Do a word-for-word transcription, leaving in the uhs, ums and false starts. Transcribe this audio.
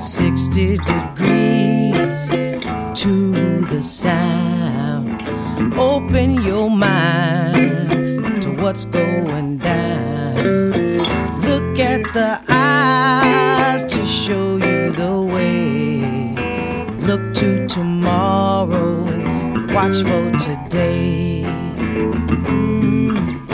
sixty degrees to the sound. Open your mind to what's going down. Look at the eyes to show you the way. Look to tomorrow, watch for today. Mm.